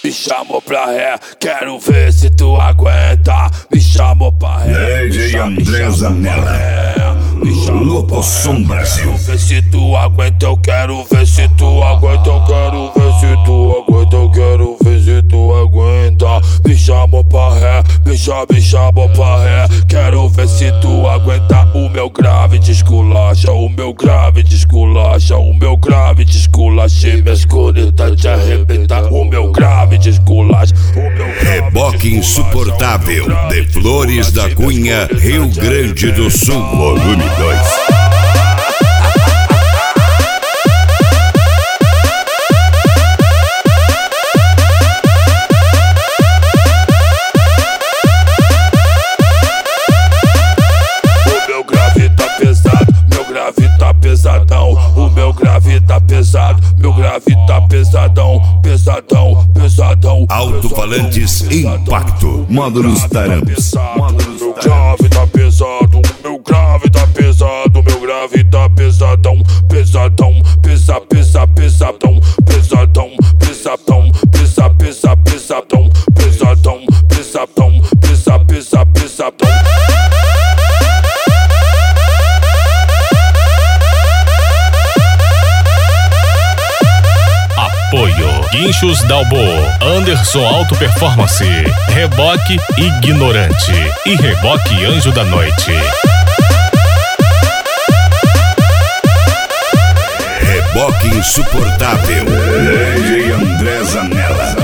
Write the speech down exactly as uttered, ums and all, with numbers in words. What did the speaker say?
me chamou pra ré, quero ver se tu aguenta. Me chamou pra ré, D J André Zanella, Loposom Brasil. Ver se tu aguenta, eu quero ver se tu aguenta, eu quero ver se tu aguenta, eu quero ver se tu aguenta. Me chamou pra ré, me chama, me chamou pra ré, quero ver se tu aguenta. O meu grave desculacha, o meu grave desculacha, o meu grave desculacha e minhas coritas te arrebenta. O meu grave desculacha, o meu grave Reboque insuportável de Flores da Cunha, Rio Grande do Sul, volume dois. Pesadão, o meu grave tá pesado, meu grave tá pesadão, pesadão, pesadão. Alto-falantes Impacto, módulos Taramps. Meu grave tá pesado, meu grave tá pesado, meu grave tá pesadão, pesadão, pesa, pesa, pesadão, pesadão, pesadão, pesa, pesa, pesadão, pesadão, pesadão, pesa, pesa, pesadão. Apoio Guinchos Dalbo, Anderson Auto Performance, Reboque Ignorante e Reboque Anjo da Noite. Reboque insuportável, D J André Zanella.